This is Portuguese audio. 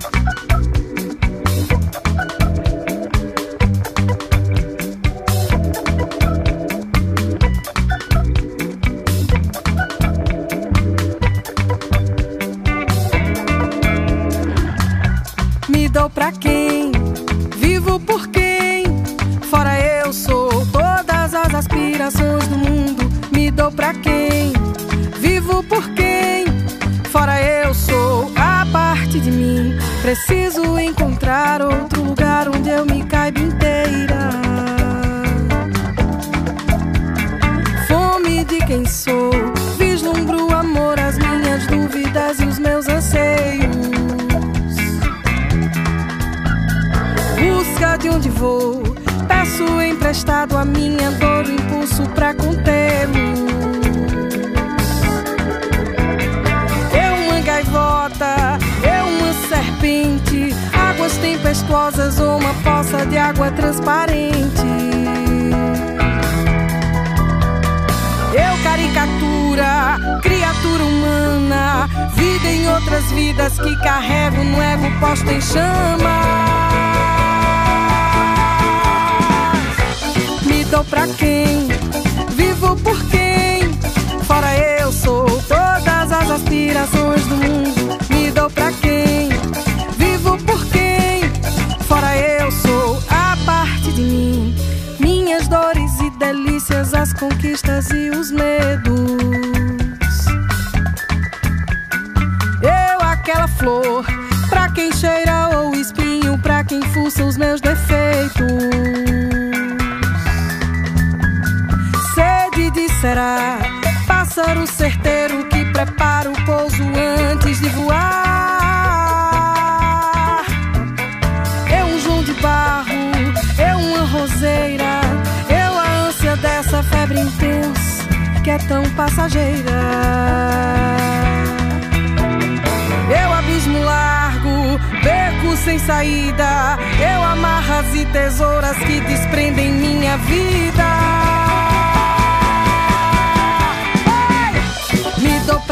Me dou pra quem? Vivo por quem? Fora eu sou todas as aspirações do mundo. Me dou pra quem? Vivo por quem? Fora eu sou a parte de mim. Preciso encontrar outro lugar onde eu me caiba inteira. Fome de quem sou, vislumbro o amor, as minhas dúvidas e os meus anseios. Busca de onde vou, peço emprestado a minha dor, o impulso pra contê-lo. Eu uma gaivota, eu uma serpente, águas tempestuosas ou uma poça de água transparente. Eu caricatura, criatura humana, vida em outras vidas que carrego no ego posto em chamas. Me dou pra quem? Vivo por quem? Fora eu sou todas as aspirações do mundo. Me dou pra quem? Vivo por quem? Fora eu sou a parte de mim. Minhas dores e delícias, as conquistas e os medos. Eu aquela flor, pra quem cheira ou espinho, pra quem fuça os meus defeitos. Será pássaro certeiro que prepara o pouso antes de voar. Eu um João de barro, eu uma roseira, eu a ânsia dessa febre intensa que é tão passageira. Eu abismo largo, beco sem saída, eu amarras e tesouras que desprendem minha vida. Me dou